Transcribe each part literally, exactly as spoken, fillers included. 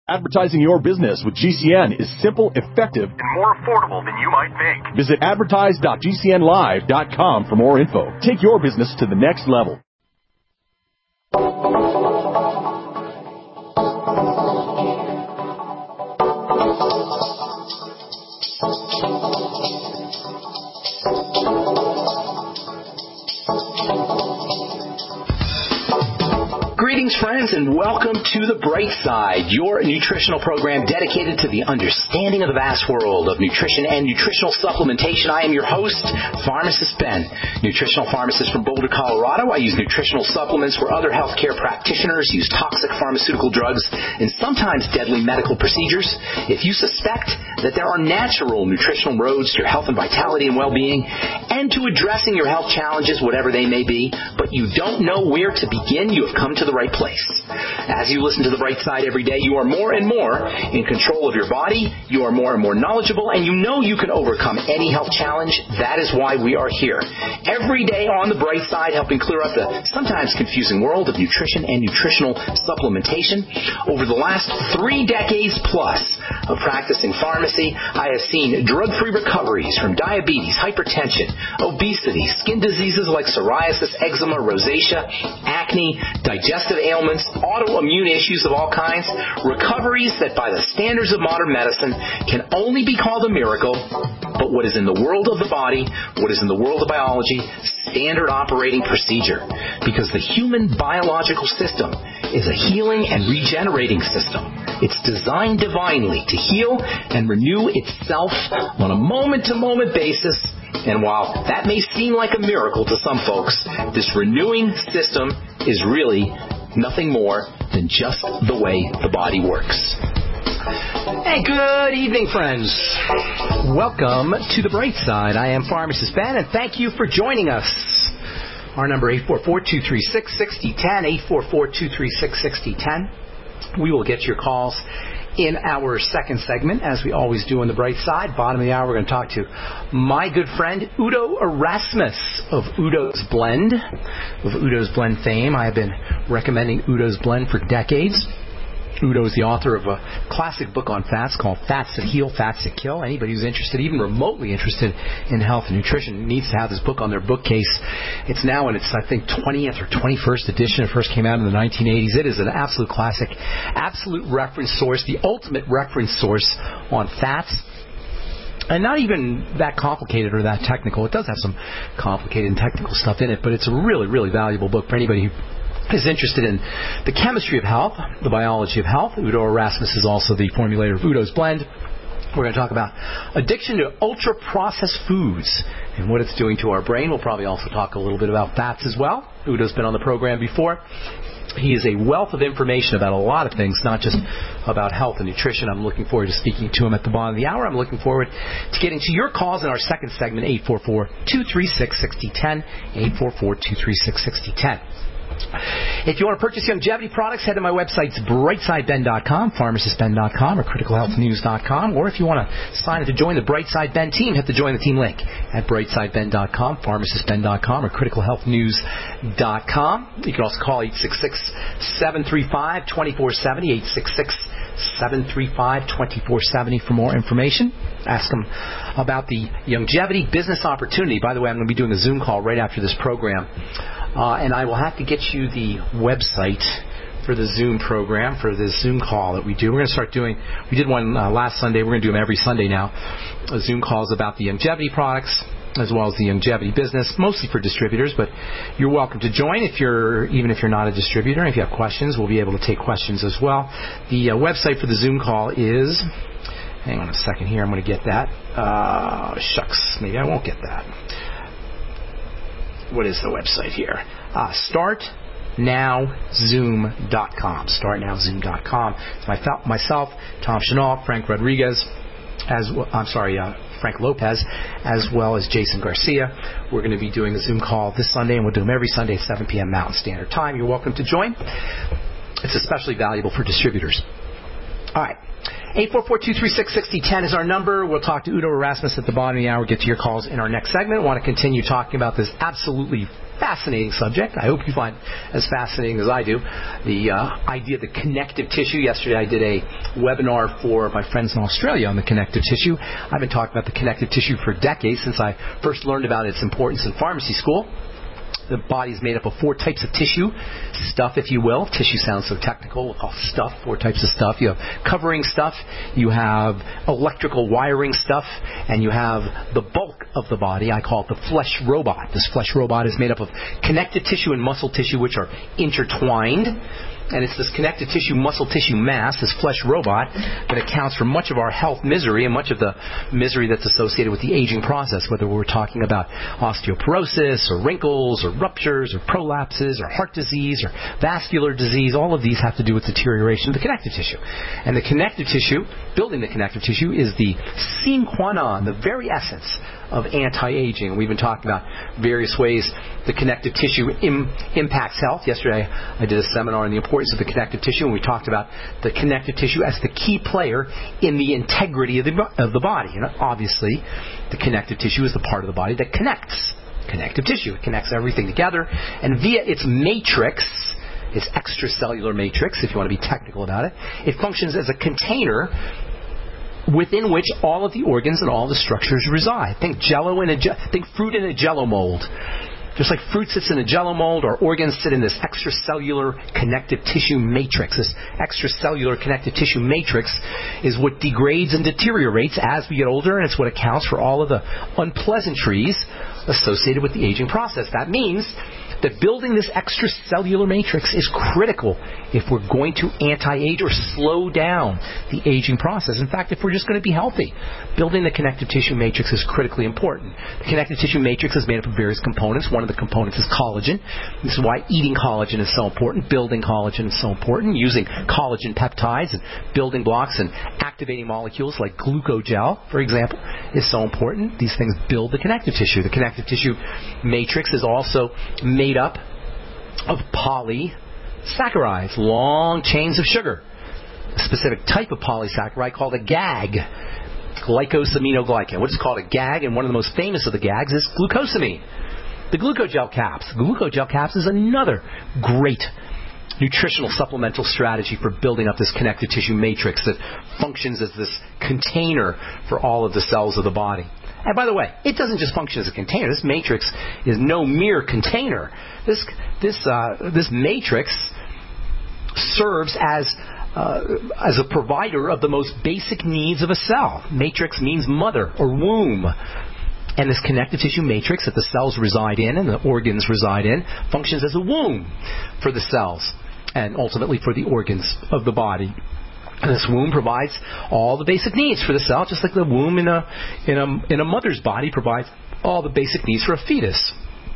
Advertising your business with G C N is simple, effective, and more affordable than you might think. Visit advertise dot g c n live dot com for more info. Take your business to the next level. Greetings, friends, and welcome to The Bright Side, your nutritional program dedicated to the understanding of the vast world of nutrition and nutritional supplementation. I am your host, Pharmacist Ben, nutritional pharmacist from Boulder, Colorado. I use nutritional supplements where other healthcare practitioners use toxic pharmaceutical drugs and sometimes deadly medical procedures. If you suspect that there are natural nutritional roads to your health and vitality and well-being and to addressing your health challenges, whatever they may be, but you don't know where to begin, you have come to the right place. As you listen to The Bright Side every day, you are more and more in control of your body, you are more and more knowledgeable, and you know you can overcome any health challenge. That is why we are here. Every day on The Bright Side, helping clear up the sometimes confusing world of nutrition and nutritional supplementation. Over the last three decades plus of practicing pharmacy, I have seen drug-free recoveries from diabetes, hypertension, obesity, skin diseases like psoriasis, eczema, rosacea, acne, digestive ailments, autoimmune issues of all kinds, recoveries that by the standards of modern medicine can only be called a miracle, but what is in the world of the body, what is in the world of biology, standard operating procedure. Because the human biological system is a healing and regenerating system. It's designed divinely to heal and renew itself on a moment-to-moment basis. And while that may seem like a miracle to some folks, this renewing system is really nothing more than just the way the body works. Hey, good evening, friends. Welcome to The Bright Side. I am Pharmacist Ben, and thank you for joining us. Our number eight four four, two three six, six zero one zero, eight four four, two three six, six zero one zero. We will get your calls in our second segment, as we always do on The Bright Side. Bottom of the hour, we're going to talk to my good friend Udo Erasmus of Udo's Blend. Of Udo's Blend fame, I have been recommending Udo's Blend for decades. Udo is the author of a classic book on fats called Fats That Heal, Fats That Kill. Anybody who's interested, even remotely interested in health and nutrition, needs to have this book on their bookcase. It's now in its, I think, twentieth or twenty-first edition. It first came out in the nineteen eighties. It is an absolute classic, absolute reference source, the ultimate reference source on fats. And not even that complicated or that technical. It does have some complicated and technical stuff in it, but it's a really, really valuable book for anybody who is interested in the chemistry of health, the biology of health. Udo Erasmus is also the formulator of Udo's Blend. We're going to talk about addiction to ultra-processed foods and what it's doing to our brain. We'll probably also talk a little bit about fats as well. Udo's been on the program before. He is a wealth of information about a lot of things, not just about health and nutrition. I'm looking forward to speaking to him at the bottom of the hour. I'm looking forward to getting to your calls in our second segment, eight four four, two three six, six zero one zero, eight four four, two three six, six zero one zero. If you want to purchase longevity products, head to my websites, bright side ben dot com, pharmacist ben dot com, or critical health news dot com. Or if you want to sign up to join the Brightside Ben team, hit the Join the Team link at bright side ben dot com, pharmacist ben dot com, or critical health news dot com. You can also call eight six six, seven three five, two four seven zero, eight six six, seven three five, two four seven zero for more information. Ask them about the longevity business opportunity. By the way, I'm going to be doing a Zoom call right after this program. Uh, and I will have to get you the website for the Zoom program, for the Zoom call that we do. We're going to start doing, we did one uh, last Sunday. We're going to do them every Sunday now. Uh, Zoom calls about the longevity products as well as the longevity business, mostly for distributors. But you're welcome to join if you're, even if you're not a distributor. If you have questions, we'll be able to take questions as well. The uh, website for the Zoom call is, hang on a second here, I'm going to get that. Uh, shucks, maybe I won't get that. What is the website here? Uh, start now zoom dot com. start now zoom dot com. It's my, myself, Tom Chenault, Frank Rodriguez, as well, I'm sorry, uh, Frank Lopez, as well as Jason Garcia. We're going to be doing a Zoom call this Sunday, and we'll do them every Sunday at seven p.m. Mountain Standard Time. You're welcome to join. It's especially valuable for distributors. All right. eight four four, two three six, six zero one zero is our number. We'll talk to Udo Erasmus at the bottom of the hour. Get to your calls in our next segment. I want to continue talking about this absolutely fascinating subject. I hope you find it as fascinating as I do. The uh, idea of the connective tissue. Yesterday I did a webinar for my friends in Australia on the connective tissue. I've been talking about the connective tissue for decades, since I first learned about its importance in pharmacy school. The body is made up of four types of tissue, stuff, if you will. Tissue sounds so technical. We'll call stuff, four types of stuff. You have covering stuff, you have electrical wiring stuff, and you have the bulk of the body. I call it the flesh robot. This flesh robot is made up of connective tissue and muscle tissue, which are intertwined. And it's this connective tissue, muscle tissue mass, this flesh robot, that accounts for much of our health misery and much of the misery that's associated with the aging process, whether we're talking about osteoporosis or wrinkles or ruptures or prolapses or heart disease or vascular disease. All of these have to do with deterioration of the connective tissue. And the connective tissue, building the connective tissue, is the sine qua non, the very essence of anti-aging. We've been talking about various ways the connective tissue im- impacts health. Yesterday I did a seminar on the importance of the connective tissue, and we talked about the connective tissue as the key player in the integrity of the, of the body. And obviously, the connective tissue is the part of the body that connects. Connective tissue. It connects everything together, and via its matrix, its extracellular matrix, if you want to be technical about it, it functions as a container within which all of the organs and all the structures reside. Think Jello in a think fruit in a Jello mold. Just like fruit sits in a Jello mold, our organs sit in this extracellular connective tissue matrix. This extracellular connective tissue matrix is what degrades and deteriorates as we get older, and it's what accounts for all of the unpleasantries associated with the aging process. That means that building this extracellular matrix is critical if we're going to anti-age or slow down the aging process. In fact, if we're just going to be healthy, building the connective tissue matrix is critically important. The connective tissue matrix is made up of various components. One of the components is collagen. This is why eating collagen is so important. Building collagen is so important. Using collagen peptides and building blocks and activating molecules like glucogel, for example, is so important. These things build the connective tissue. The connective tissue matrix is also made up of polysaccharides, long chains of sugar. A specific type of polysaccharide called a G A G, glycosaminoglycan. What's called a G A G, and one of the most famous of the G A Gs is glucosamine. The glucogel caps. Glucogel caps is another great nutritional supplemental strategy for building up this connective tissue matrix that functions as this container for all of the cells of the body. And by the way, it doesn't just function as a container. This matrix is no mere container. This this uh, this matrix serves as uh, as a provider of the most basic needs of a cell. Matrix means mother or womb. And this connective tissue matrix that the cells reside in and the organs reside in functions as a womb for the cells and ultimately for the organs of the body. And this womb provides all the basic needs for the cell, just like the womb in a in a in a mother's body provides all the basic needs for a fetus.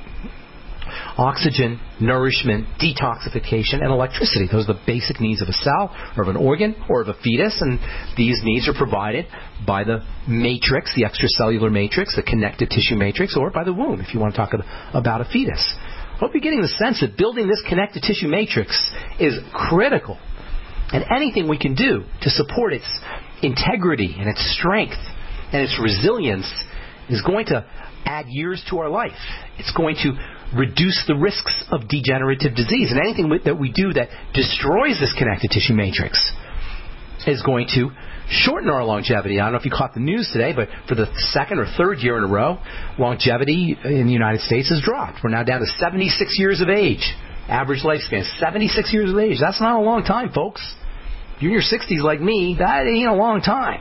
Oxygen, nourishment, detoxification, and electricity. Those are the basic needs of a cell, or of an organ, or of a fetus, and these needs are provided by the matrix, the extracellular matrix, the connective tissue matrix, or by the womb, if you want to talk about a fetus. I hope you're getting the sense that building this connective tissue matrix is critical. And anything we can do to support its integrity and its strength and its resilience is going to add years to our life. It's going to reduce the risks of degenerative disease. And anything that we do that destroys this connective tissue matrix is going to shorten our longevity. I don't know if you caught the news today, but for the second or third year in a row, longevity in the United States has dropped. We're now down to seventy-six years of age. Average lifespan, seventy-six years of age. That's not a long time, folks. If you're in your sixties like me, that ain't a long time.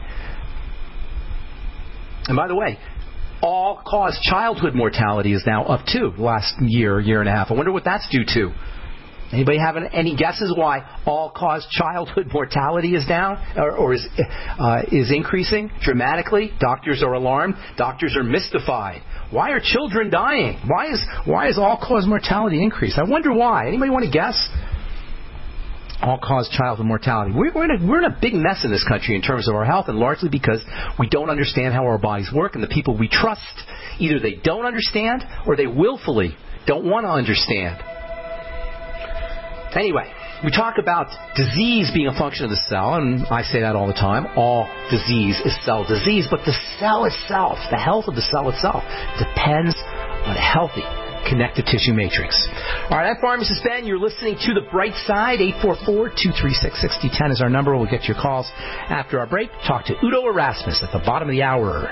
And by the way, all-cause childhood mortality is now up too the last year, year and a half. I wonder what that's due to. Anybody have any guesses why all-cause childhood mortality is down or, or is uh, is increasing dramatically? Doctors are alarmed. Doctors are mystified. Why are children dying? Why is why is all-cause mortality increased? I wonder why. Anybody want to guess? All-cause childhood mortality. We're, we're, in a, we're in a big mess in this country in terms of our health, and largely because we don't understand how our bodies work, and the people we trust, either they don't understand or they willfully don't want to understand. Anyway, We talk about disease being a function of the cell, and I say that all the time. All disease is cell disease, but the cell itself, the health of the cell itself, depends on a healthy connective tissue matrix. All right, I'm Pharmacist Ben. You're listening to The Bright Side. eight four four, two three six, six zero one zero is our number. We'll get your calls after our break. Talk to Udo Erasmus at the bottom of the hour.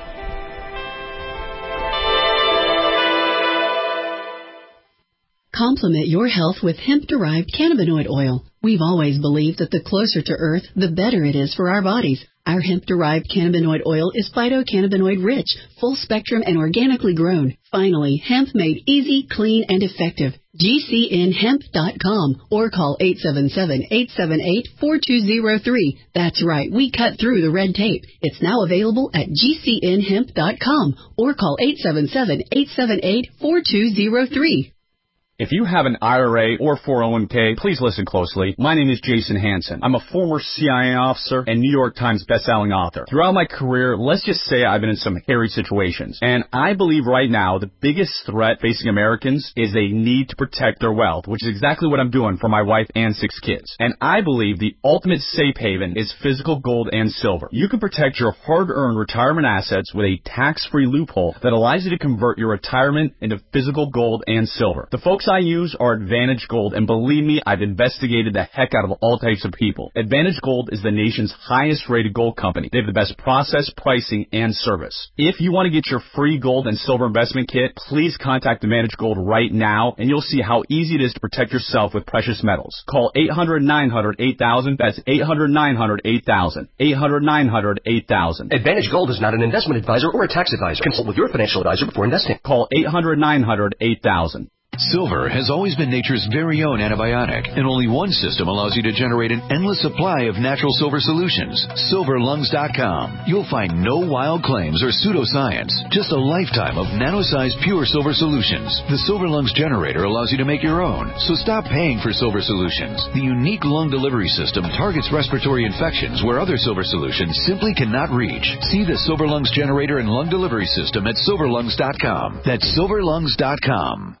Complement your health with hemp-derived cannabinoid oil. We've always believed that the closer to Earth, the better it is for our bodies. Our hemp-derived cannabinoid oil is phytocannabinoid-rich, full-spectrum, and organically grown. Finally, hemp made easy, clean, and effective. G C N hemp dot com or call eight seven seven, eight seven eight, four two zero three. That's right, we cut through the red tape. It's now available at G C N hemp dot com or call eight seven seven, eight seven eight, four two zero three. If you have an I R A or four oh one k, please listen closely. My name is Jason Hansen. I'm a former C I A officer and New York Times bestselling author. Throughout my career, let's just say I've been in some hairy situations. And I believe right now the biggest threat facing Americans is they need to protect their wealth, which is exactly what I'm doing for my wife and six kids. And I believe the ultimate safe haven is physical gold and silver. You can protect your hard-earned retirement assets with a tax-free loophole that allows you to convert your retirement into physical gold and silver. The folks I use are Advantage Gold, and believe me, I've investigated the heck out of all types of people. Advantage Gold is the nation's highest rated gold company. They have the best process, pricing, and service. If you want to get your free gold and silver investment kit, please contact Advantage Gold right now, and you'll see how easy it is to protect yourself with precious metals. Call eight hundred, nine hundred, eight thousand. That's eight hundred, nine hundred, eight thousand. eight hundred, nine hundred, eight thousand. Advantage Gold is not an investment advisor or a tax advisor. Consult with your financial advisor before investing. Call eight hundred, nine hundred, eight thousand. Silver has always been nature's very own antibiotic, and only one system allows you to generate an endless supply of natural silver solutions. silver lungs dot com. You'll find no wild claims or pseudoscience, just a lifetime of nano-sized pure silver solutions. The Silver Lungs generator allows you to make your own, so stop paying for silver solutions. The unique lung delivery system targets respiratory infections where other silver solutions simply cannot reach. See the Silver Lungs generator and lung delivery system at silver lungs dot com. That's silver lungs dot com.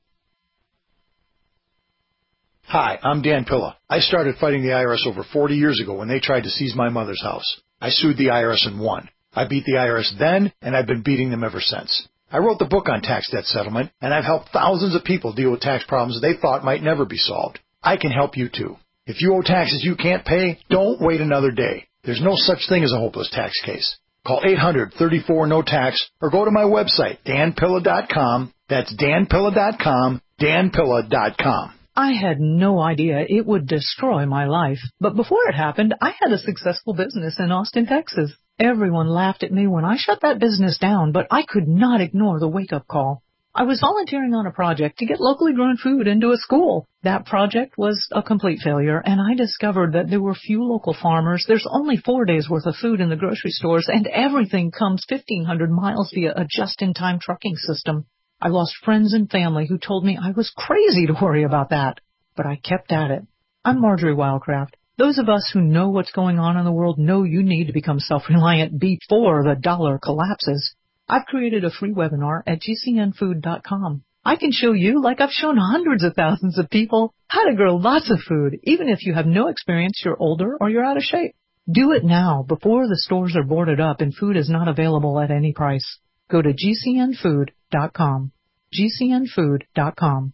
Hi, I'm Dan Pilla. I started fighting the I R S over forty years ago when they tried to seize my mother's house. I sued the I R S and won. I beat the I R S then, and I've been beating them ever since. I wrote the book on tax debt settlement, and I've helped thousands of people deal with tax problems they thought might never be solved. I can help you too. If you owe taxes you can't pay, don't wait another day. There's no such thing as a hopeless tax case. Call eight hundred, thirty-four, no tax or go to my website, dan pilla dot com. That's dan pilla dot com, dan pilla dot com. I had no idea it would destroy my life. But before it happened, I had a successful business in Austin, Texas. Everyone laughed at me when I shut that business down, but I could not ignore the wake-up call. I was volunteering on a project to get locally grown food into a school. That project was a complete failure, and I discovered that there were few local farmers. There's only four days' worth of food in the grocery stores, and everything comes fifteen hundred miles via a just-in-time trucking system. I lost friends and family who told me I was crazy to worry about that, but I kept at it. I'm Marjorie Wildcraft. Those of us who know what's going on in the world know you need to become self-reliant before the dollar collapses. I've created a free webinar at G C N food dot com. I can show you, like I've shown hundreds of thousands of people, how to grow lots of food, even if you have no experience, you're older, or you're out of shape. Do it now, before the stores are boarded up and food is not available at any price. Go to G C N food dot com. G C N food dot com.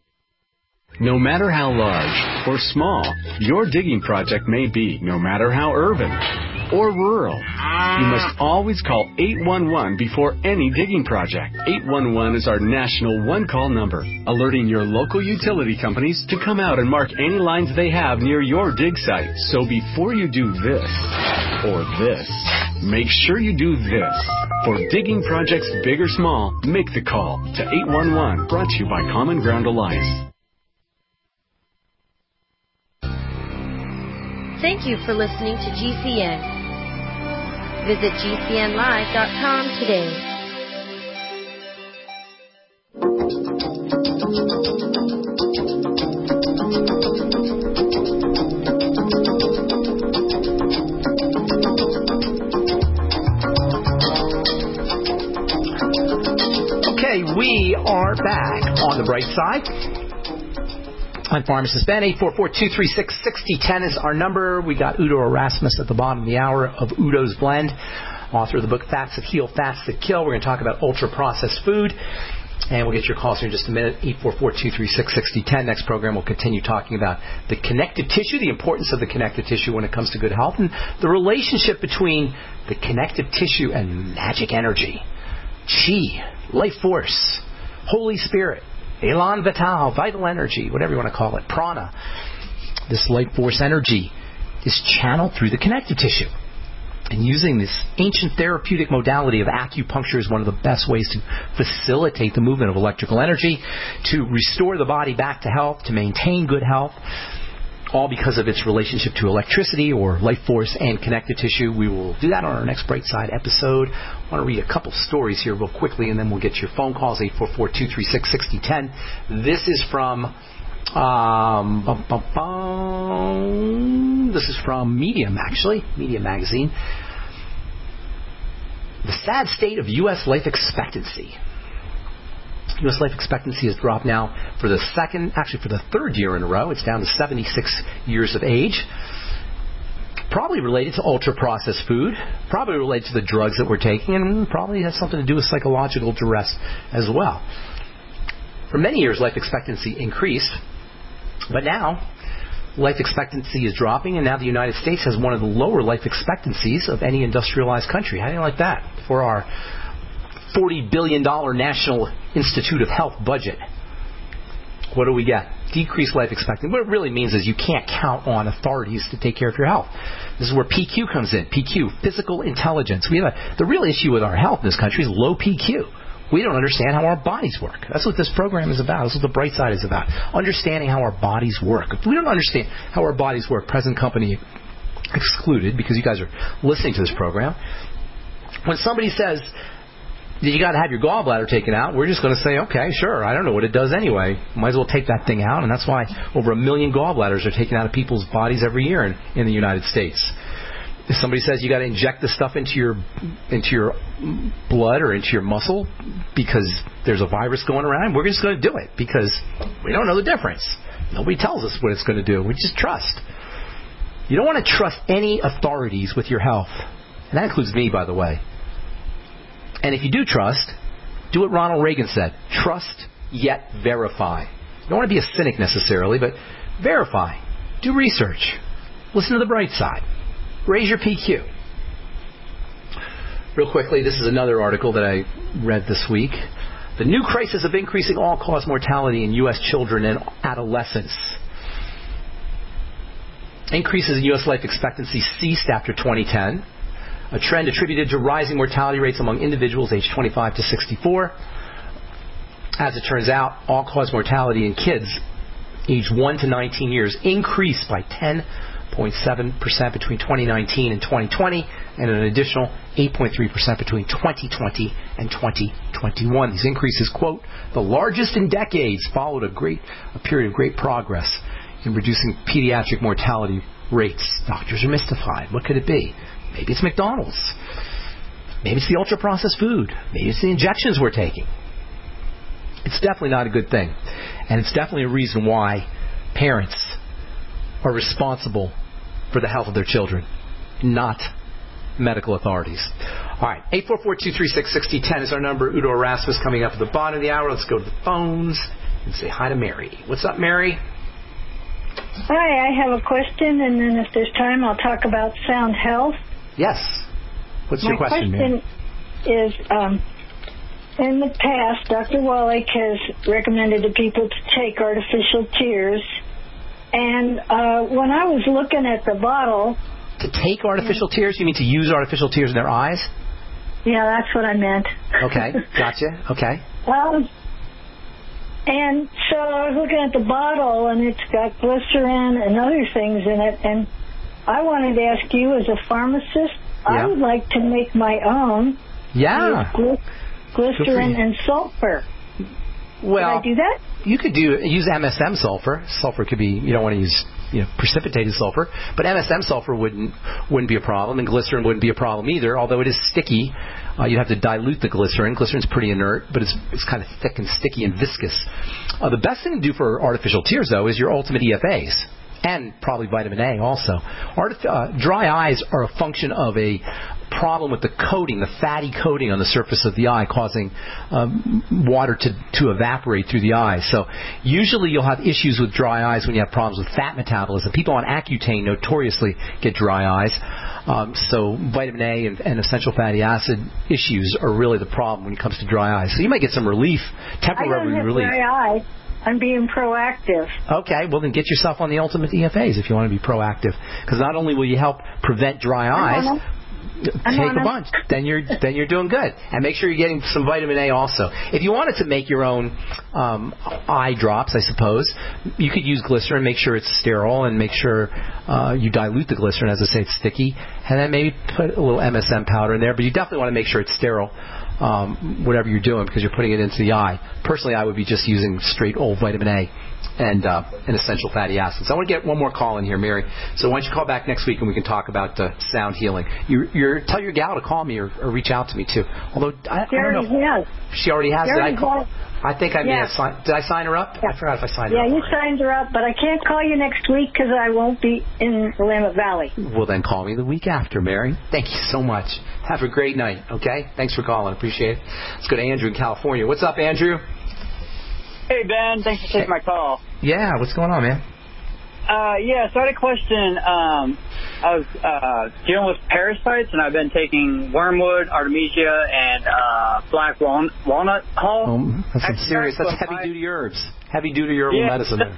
No matter how large or small your digging project may be, no matter how urban or rural, you must always call eight one one before any digging project. eight one one is our national one-call number, alerting your local utility companies to come out and mark any lines they have near your dig site. So before you do this or this, make sure you do this. For digging projects big or small, make the call to eight one one, brought to you by Common Ground Alliance. Thank you for listening to G C N. Visit G C N live dot com today. Okay, we are back on the bright side. I'm Pharmacist Ben. eight four four, two three six, six zero one zero is our number. We got Udo Erasmus at the bottom of the hour of Udo's Blend, author of the book Fats That Heal, Fats That Kill. We're going to talk about ultra-processed food, and we'll get your calls here in just a minute. eight four four, two three six, six zero one zero. Next program, we'll continue talking about the connective tissue, the importance of the connective tissue when it comes to good health, and the relationship between the connective tissue and magic energy, chi, life force, Holy Spirit, Elan Vital, vital energy, whatever you want to call it, prana. This life force energy is channeled through the connective tissue. And using this ancient therapeutic modality of acupuncture is one of the best ways to facilitate the movement of electrical energy, to restore the body back to health, to maintain good health, all because of its relationship to electricity or life force and connective tissue. We will do that on our next Bright Side episode. I want to read a couple stories here real quickly, and then we'll get your phone calls, eight four four, two three six, six zero one zero. This is from um, bum, bum, bum. This is from Medium, actually, Medium magazine. The sad state of U S life expectancy. U S life expectancy has dropped now for the second, actually for the third year in a row. It's down to seventy-six years of age. Probably related to ultra-processed food. Probably related to the drugs that we're taking, and probably has something to do with psychological duress as well. For many years, life expectancy increased, but now life expectancy is dropping, and now the United States has one of the lower life expectancies of any industrialized country. How do you like that for our forty billion dollars National Institute of Health budget? What do we get? Decreased life expectancy. What it really means is you can't count on authorities to take care of your health. This is where P Q comes in. P Q, physical intelligence. We have a, the real issue with our health in this country is low P Q. We don't understand how our bodies work. That's what this program is about. That's what the Bright Side is about. Understanding how our bodies work. If we don't understand how our bodies work, present company excluded, because you guys are listening to this program, when somebody says you got to have your gallbladder taken out, we're just going to say, okay, sure, I don't know what it does anyway. Might as well take that thing out, and that's why over a million gallbladders are taken out of people's bodies every year in, in the United States. If somebody says you got to inject this stuff into your into your blood or into your muscle because there's a virus going around, we're just going to do it because we don't know the difference. Nobody tells us what it's going to do. We just trust. You don't want to trust any authorities with your health, and that includes me, by the way. And if you do trust, do what Ronald Reagan said. Trust, yet verify. You don't want to be a cynic necessarily, but verify. Do research. Listen to the bright side. Raise your P Q. Real quickly, this is another article that I read this week. The new crisis of increasing all-cause mortality in U S children and adolescents. Increases in U S life expectancy ceased after twenty ten. A trend attributed to rising mortality rates among individuals aged twenty-five to sixty-four. As it turns out, all-cause mortality in kids aged one to nineteen years increased by ten point seven percent between twenty nineteen and twenty twenty, and an additional eight point three percent between twenty twenty and twenty twenty-one. These increases, quote, the largest in decades, followed a great a period of great progress in reducing pediatric mortality rates. Doctors are mystified. What could it be? Maybe it's McDonald's. Maybe it's the ultra-processed food. Maybe it's the injections we're taking. It's definitely not a good thing. And it's definitely a reason why parents are responsible for the health of their children, not medical authorities. All right, eight four four, two three six, six zero one zero is our number. Udo Erasmus coming up at the bottom of the hour. Let's go to the phones and say hi to Mary. What's up, Mary? Hi, I have a question, and then if there's time, I'll talk about sound health. Yes. What's My your question, Mary? question is, um, in the past, Doctor Wallach has recommended to people to take artificial tears. And uh, when I was looking at the bottle... To take artificial yeah. tears? You mean to use artificial tears in their eyes? Yeah, that's what I meant. Okay, gotcha. Okay. Um, and so I was looking at the bottle, and it's got glycerin and other things in it, and I wanted to ask you, as a pharmacist, yeah. I would like to make my own yeah. with gly- glycerin and sulfur. Well, Could I do that? You could do use M S M sulfur. Sulfur could be, you don't want to use, you know, precipitated sulfur, but M S M sulfur wouldn't wouldn't be a problem, and glycerin wouldn't be a problem either. Although it is sticky, uh, you'd have to dilute the glycerin. Glycerin's pretty inert, but it's it's kind of thick and sticky and viscous. Uh, the best thing to do for artificial tears, though, is your Ultimate E F As. And probably vitamin A also. Artif- uh, dry eyes are a function of a problem with the coating, the fatty coating on the surface of the eye, causing um, water to, to evaporate through the eye. So usually you'll have issues with dry eyes when you have problems with fat metabolism. People on Accutane notoriously get dry eyes. Um, so vitamin A and, and essential fatty acid issues are really the problem when it comes to dry eyes. So you might get some relief, temporary I don't have relief. dry eye. I'm being proactive. Okay, well then get yourself on the Ultimate E F As if you want to be proactive, because not only will you help prevent dry eyes, take a bunch, then you're then you're doing good, and make sure you're getting some vitamin A also. If you wanted to make your own um, eye drops, I suppose you could use glycerin, make sure it's sterile, and make sure uh, you dilute the glycerin. As I say, it's sticky, and then maybe put a little M S M powder in there. But you definitely want to make sure it's sterile. Um, whatever you're doing, because you're putting it into the eye. Personally, I would be just using straight old vitamin A and uh, and essential fatty acids. I want to get one more call in here, Mary. So why don't you call back next week and we can talk about uh, sound healing. You, you're, tell your gal to call me or, or reach out to me too. Although I, She I don't already know. has. She already has. She Did already I call? has. I think I may Yeah. have signed. Did I sign her up? Yeah. I forgot if I signed Yeah, her up. you signed her up, but I can't call you next week because I won't be in Willamette Valley. Well, then call me the week after, Mary. Thank you so much. Have a great night, okay? Thanks for calling. Appreciate it. Let's go to Andrew in California. What's up, Andrew? Hey, Ben. Thanks for taking my call. Yeah, what's going on, man? Uh, yeah, so I had a question. Um, I was uh, dealing with parasites, and I've been taking wormwood, artemisia, and uh, black wal- walnut hull. Oh, that's some serious. That's heavy-duty herbs. Heavy-duty herbal yeah, medicine there.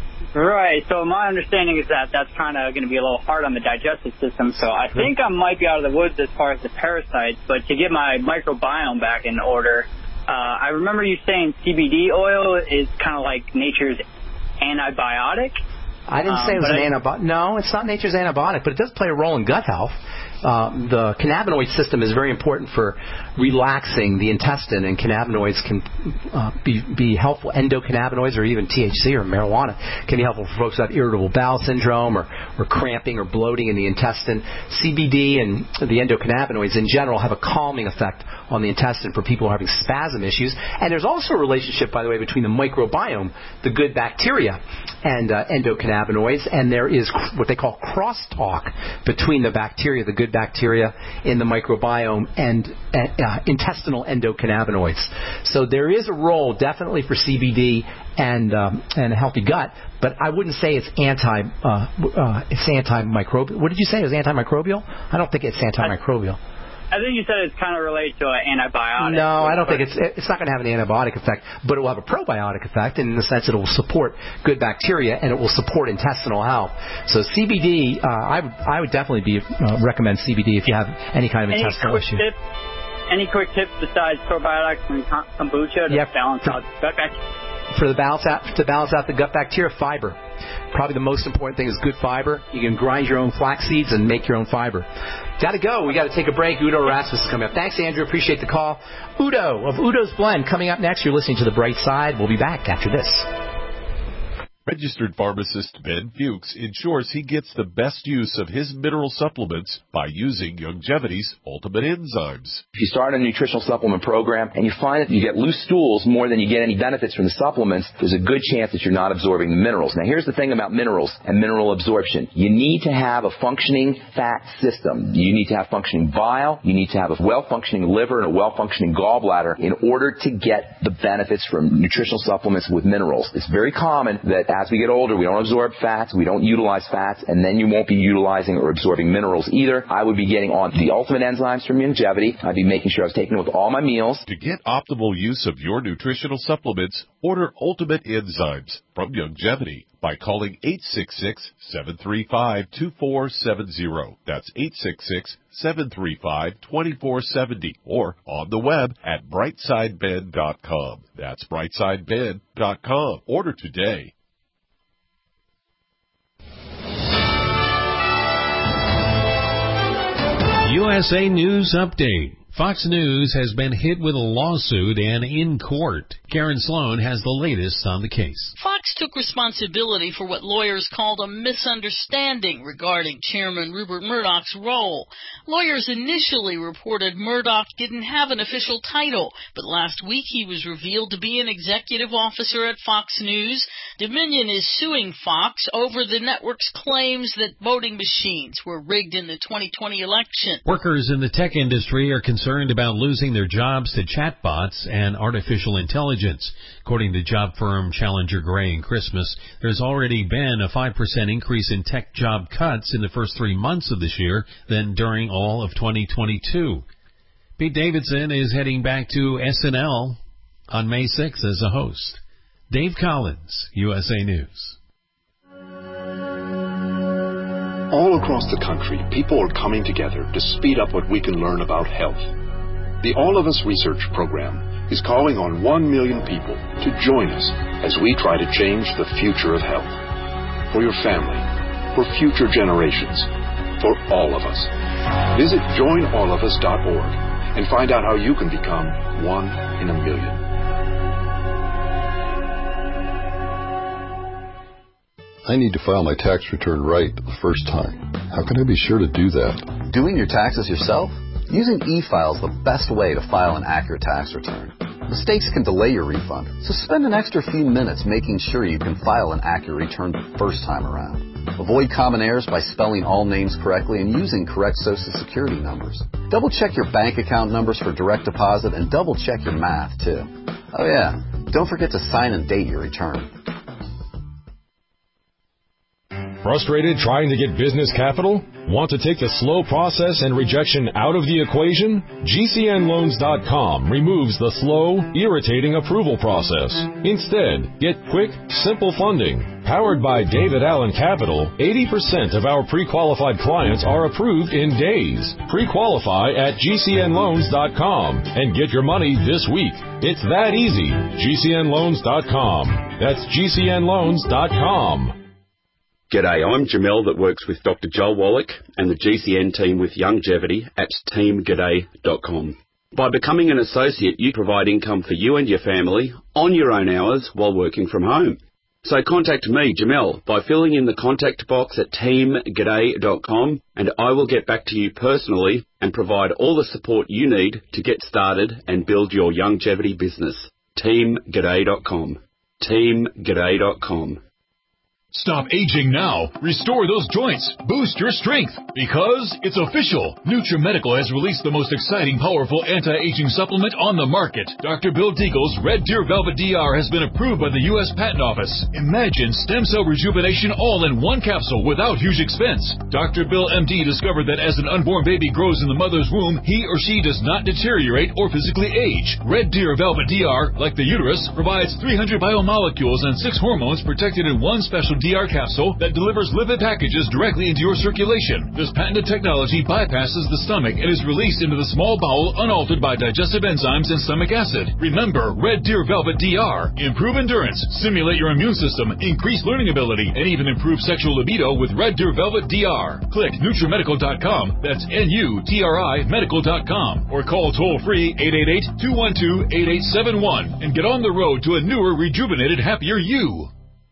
Right. So my understanding is that that's kind of going to be a little hard on the digestive system. So I Sure. think I might be out of the woods as far as the parasites. But to get my microbiome back in order, uh, I remember you saying C B D oil is kind of like nature's antibiotic. I didn't say it was um, an antibiotic. No, it's not nature's antibiotic, but it does play a role in gut health. Uh, the cannabinoid system is very important for relaxing the intestine, and cannabinoids can uh, be, be helpful. Endocannabinoids, or even T H C or marijuana, can be helpful for folks who have irritable bowel syndrome or, or cramping or bloating in the intestine. C B D and the endocannabinoids in general have a calming effect on the intestine for people who are having spasm issues. And there's also a relationship, by the way, between the microbiome, the good bacteria, and uh, endocannabinoids, and there is what they call crosstalk between the bacteria, the good bacteria in the microbiome, and uh, intestinal endocannabinoids. So there is a role definitely for C B D and um, and a healthy gut, but I wouldn't say it's anti uh, uh, it's antimicrobial. What did you say? It was antimicrobial? I don't think it's antimicrobial. I think you said it's kind of related to an antibiotic. No, I don't think it's it's not going to have an antibiotic effect, but it will have a probiotic effect, and in the sense that it will support good bacteria and it will support intestinal health. So C B D, uh, I would I would definitely be uh, recommend C B D if you have any kind of Any intestinal quick issue. Tip, any quick tips besides probiotics and kombucha to Yep. balance out gut bacteria? For the balance out to balance out the gut bacteria, fiber. Probably the most important thing is good fiber. You can grind your own flax seeds and make your own fiber. Got to go. We got to take a break. Udo Erasmus is coming up. Thanks, Andrew. Appreciate the call. Udo of Udo's Blend coming up next. You're listening to The Bright Side. We'll be back after this. Registered pharmacist Ben Fuchs ensures he gets the best use of his mineral supplements by using Youngevity's Ultimate Enzymes. If you start a nutritional supplement program and you find that you get loose stools more than you get any benefits from the supplements, there's a good chance that you're not absorbing the minerals. Now, here's the thing about minerals and mineral absorption. You need to have a functioning fat system. You need to have functioning bile. You need to have a well-functioning liver and a well-functioning gallbladder in order to get the benefits from nutritional supplements with minerals. It's very common that as we get older, we don't absorb fats, we don't utilize fats, and then you won't be utilizing or absorbing minerals either. I would be getting on the Ultimate Enzymes from Youngevity. I'd be making sure I was taking it with all my meals. To get optimal use of your nutritional supplements, order Ultimate Enzymes from Youngevity by calling eight six six, seven three five, two four seven zero. That's eight six six, seven three five, two four seven zero. Or on the web at brightside ben dot com. That's brightside ben dot com. Order today. U S A News Update. Fox News has been hit with a lawsuit and in court. Karen Sloan has the latest on the case. Fox took responsibility for what lawyers called a misunderstanding regarding Chairman Rupert Murdoch's role. Lawyers initially reported Murdoch didn't have an official title, but last week he was revealed to be an executive officer at Fox News. Dominion is suing Fox over the network's claims that voting machines were rigged in the twenty twenty election. Workers in the tech industry are concerned about losing their jobs to chatbots and artificial intelligence. According to job firm Challenger Gray and Christmas, there's already been a five percent increase in tech job cuts in the first three months of this year than during all of twenty twenty-two. Pete Davidson is heading back to S N L on May sixth as a host. Dave Collins, U S A News. All across the country, people are coming together to speed up what we can learn about health. The All of Us Research Program is calling on one million people to join us as we try to change the future of health. For your family, for future generations, for all of us. Visit join all of us dot org and find out how you can become one in a million. I need to file my tax return right the first time. How can I be sure to do that? Doing your taxes yourself? Using e-file is the best way to file an accurate tax return. Mistakes can delay your refund, so spend an extra few minutes making sure you can file an accurate return the first time around. Avoid common errors by spelling all names correctly and using correct Social Security numbers. Double check your bank account numbers for direct deposit and double check your math, too. Oh yeah, don't forget to sign and date your return. Frustrated trying to get business capital? Want to take the slow process and rejection out of the equation? G C N loans dot com removes the slow, irritating approval process. Instead, get quick, simple funding. Powered by David Allen Capital, eighty percent of our pre-qualified clients are approved in days. Pre-qualify at G C N loans dot com and get your money this week. It's that easy. G C N loans dot com. That's G C N loans dot com. G'day, I'm Jamel that works with Doctor Joel Wallach and the G C N team with Longevity at team g'day dot com. By becoming an associate, you provide income for you and your family on your own hours while working from home. So contact me, Jamel, by filling in the contact box at team g'day dot com and I will get back to you personally and provide all the support you need to get started and build your longevity business. team g'day dot com. team g'day dot com. Stop aging now. Restore those joints. Boost your strength. Because it's official. NutriMedical has released the most exciting, powerful anti-aging supplement on the market. Doctor Bill Deagle's Red Deer Velvet D R has been approved by the U S Patent Office. Imagine stem cell rejuvenation all in one capsule without huge expense. Doctor Bill M D discovered that as an unborn baby grows in the mother's womb, he or she does not deteriorate or physically age. Red Deer Velvet D R, like the uterus, provides three hundred biomolecules and six hormones protected in one special D R capsule that delivers lipid packages directly into your circulation. This patented technology bypasses the stomach and is released into the small bowel unaltered by digestive enzymes and stomach acid. Remember, Red Deer Velvet D R. Improve endurance, stimulate your immune system, increase learning ability, and even improve sexual libido with Red Deer Velvet D R. Click NutriMedical dot com, that's N U T R I medical dot com, or call toll-free eight eight eight, two one two, eight eight seven one and get on the road to a newer, rejuvenated, happier you.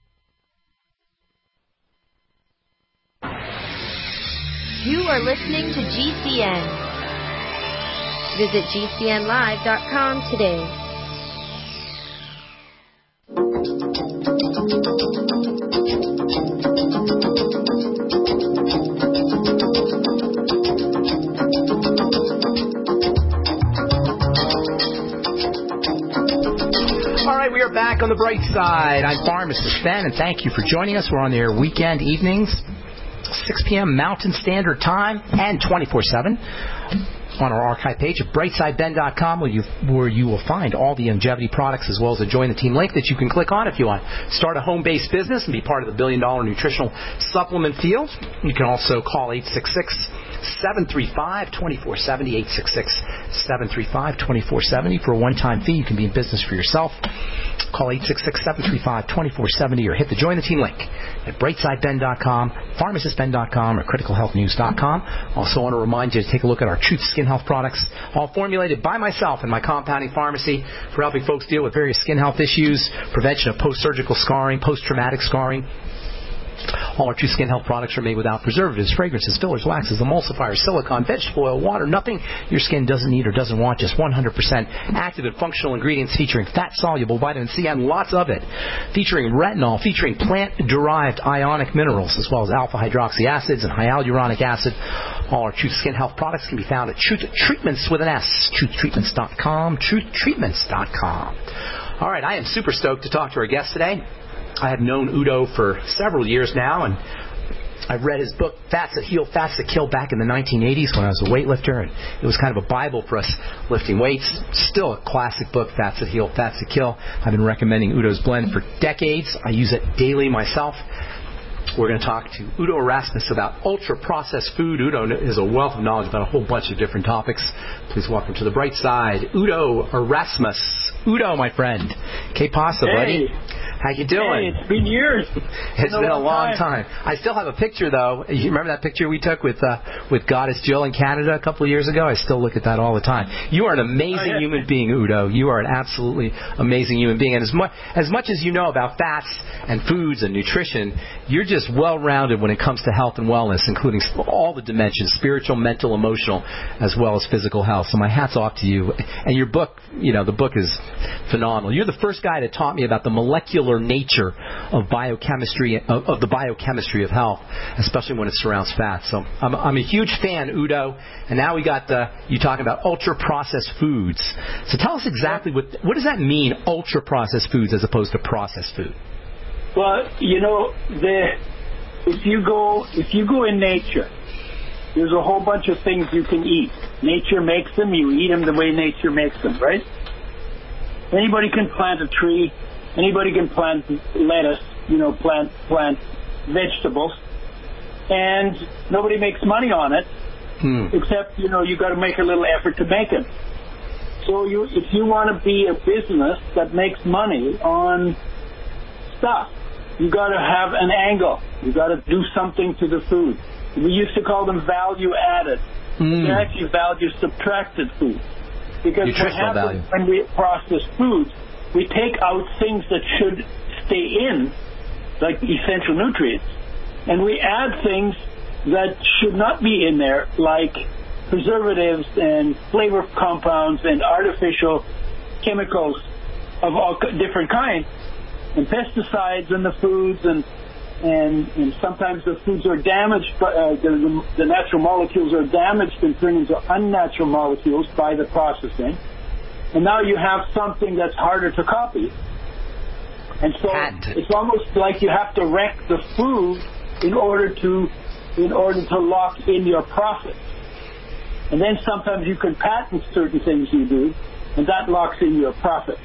You are listening to G C N. Visit G C N live dot com today. All right, we are back on the bright side. I'm Pharmacist Ben, and thank you for joining us. We're on the air weekend evenings, six p.m. Mountain Standard Time, and twenty-four seven on our archive page at bright side ben dot com, where you, where you will find all the longevity products as well as a Join the Team link that you can click on if you want. Start a home-based business and be part of the billion-dollar nutritional supplement field. You can also call eight six six, seven three five, two four seven zero, eight six six, seven three five, two four seven zero. For a one-time fee, you can be in business for yourself. Call eight six six, seven three five, two four seven zero or hit the Join the Team link at brightside ben dot com, pharmacist ben dot com, or critical health news dot com. Also want to remind you to take a look at our Truth Skin Health products, all formulated by myself in my compounding pharmacy for helping folks deal with various skin health issues, prevention of post-surgical scarring, post-traumatic scarring. All our True Skin Health products are made without preservatives, fragrances, fillers, waxes, emulsifiers, silicone, vegetable oil, water, nothing your skin doesn't need or doesn't want, just one hundred percent active and functional ingredients featuring fat-soluble vitamin C and lots of it, featuring retinol, featuring plant-derived ionic minerals, as well as alpha-hydroxy acids and hyaluronic acid. All our Truth Skin Health products can be found at Truth Treatments with an S, truth treatments dot com, truth treatments dot com. All right, I am super stoked to talk to our guest today. I have known Udo for several years now, and I've read his book, Fats That Heal, Fats That Kill, back in the nineteen eighties when I was a weightlifter, and it was kind of a Bible for us lifting weights. Still a classic book, Fats That Heal, Fats That Kill. I've been recommending Udo's blend for decades. I use it daily myself. We're going to talk to Udo Erasmus about ultra-processed food. Udo is a wealth of knowledge about a whole bunch of different topics. Please welcome to the bright side, Udo Erasmus. Udo, my friend. Que pasa, hey. buddy? How you doing? Hey, it's been years. It's been a long time. I still have a picture, though. You remember that picture we took with uh, with Goddess Jill in Canada a couple of years ago? I still look at that all the time. You are an amazing oh, yeah. human being, Udo. You are an absolutely amazing human being. And as much as much as you know about fats and foods and nutrition, you're just well-rounded when it comes to health and wellness, including all the dimensions, spiritual, mental, emotional, as well as physical health. So my hat's off to you. And your book, you know, the book is phenomenal. You're the first guy that taught me about the molecular nature of biochemistry of, of the biochemistry of health, especially when it surrounds fats. So I'm, I'm a huge fan, Udo. And now we got the you talking about ultra processed foods. So tell us exactly what what does that mean, ultra processed foods as opposed to processed food? Well, you know, the if you go if you go in nature, there's a whole bunch of things you can eat. Nature makes them. You eat them the way nature makes them, right? Anybody can plant a tree. Anybody can plant lettuce, you know, plant plant vegetables, and nobody makes money on it, hmm. except, you know, you got to make a little effort to make it. So you, if you want to be a business that makes money on stuff, you got to have an angle. You got to do something to the food. We used to call them value added. Hmm. They're actually value subtracted food, because what happens value. when we process foods, we take out things that should stay in, like essential nutrients, and we add things that should not be in there, like preservatives and flavor compounds and artificial chemicals of all different kinds, and pesticides in the foods, and and, and sometimes the foods are damaged, by, uh, the, the natural molecules are damaged and turned into unnatural molecules by the processing. And now you have something that's harder to copy. And so Patented. It's almost like you have to wreck the food in order to in order to lock in your profit. And then sometimes you can patent certain things you do, and that locks in your profit.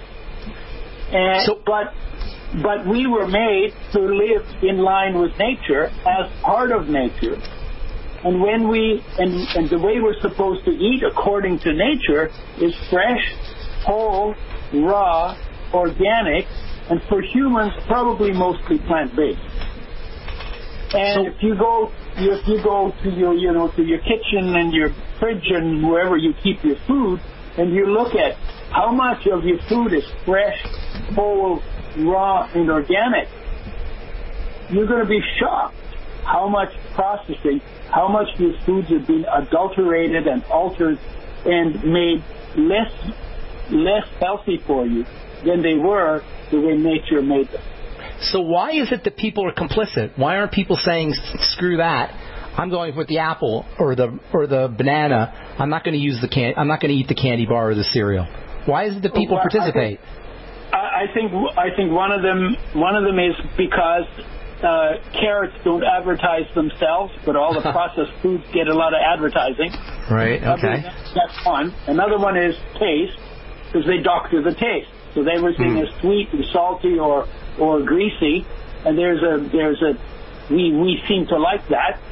And so, but but we were made to live in line with nature as part of nature. And when we and, and the way we're supposed to eat according to nature is fresh, whole, raw, organic, and for humans probably mostly plant-based. And so, if you go if you go to your you know to your kitchen and your fridge and wherever you keep your food, and you look at how much of your food is fresh, whole, raw, and organic, you're going to be shocked how much processing, how much these foods have been adulterated and altered and made less less healthy for you than they were the way nature made them. So why is it that people are complicit? Why aren't people saying, screw that, I'm going with the apple or the or the banana, I'm not going to use the can I'm not going to eat the candy bar or the cereal? Why is it that people well, participate? I think, I think I think one of them one of them is because uh, carrots don't advertise themselves, but all the processed foods get a lot of advertising. Right. Okay. That's, that's one. Another one is taste, because they doctor the taste. So they were saying mm. as sweet and salty or or greasy, and there's a there's a we we seem to like that.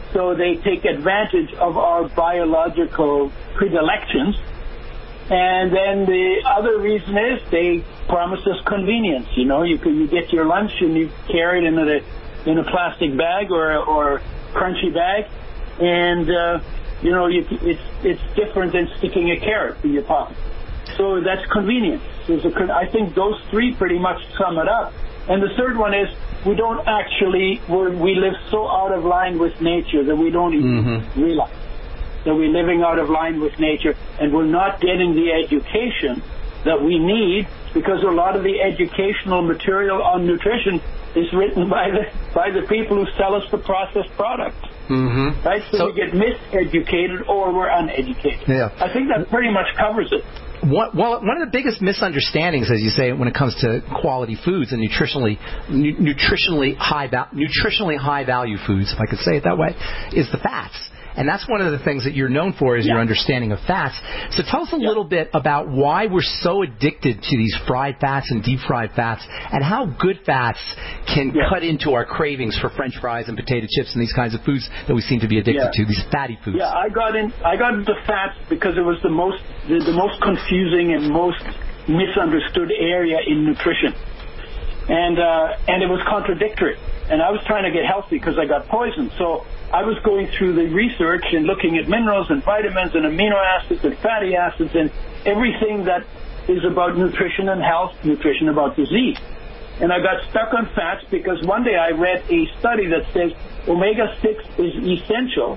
So they take advantage of our biological predilections. And then the other reason is they promise us convenience. You know, you can you get your lunch and you carry it in a in a plastic bag or or crunchy bag, and uh, you know you, it's it's different than sticking a carrot in your pocket. So that's convenience. There's a, I think those three pretty much sum it up. And the third one is we don't actually we're, we live so out of line with nature that we don't even mm-hmm. realize that we're living out of line with nature, and we're not getting the education that we need, because a lot of the educational material on nutrition is written by the by the people who sell us the processed product. Mm-hmm. Right? So, so we get miseducated or we're uneducated. Yeah. I think that pretty much covers it. What, well, one of the biggest misunderstandings, as you say, when it comes to quality foods and nutritionally nu- nutritionally high va- nutritionally high value foods, if I could say it that way, is the fats. And that's one of the things that you're known for is yeah. your understanding of fats. So tell us a yeah. little bit about why we're so addicted to these fried fats and deep fried fats, and how good fats can yeah. cut into our cravings for French fries and potato chips and these kinds of foods that we seem to be addicted yeah. to, these fatty foods. Yeah, I got in. I got into fats because it was the most the, the most confusing and most misunderstood area in nutrition, and uh, and it was contradictory. And I was trying to get healthy because I got poisoned. So I was going through the research and looking at minerals and vitamins and amino acids and fatty acids and everything that is about nutrition and health, nutrition about disease. And I got stuck on fats because one day I read a study that says omega six is essential.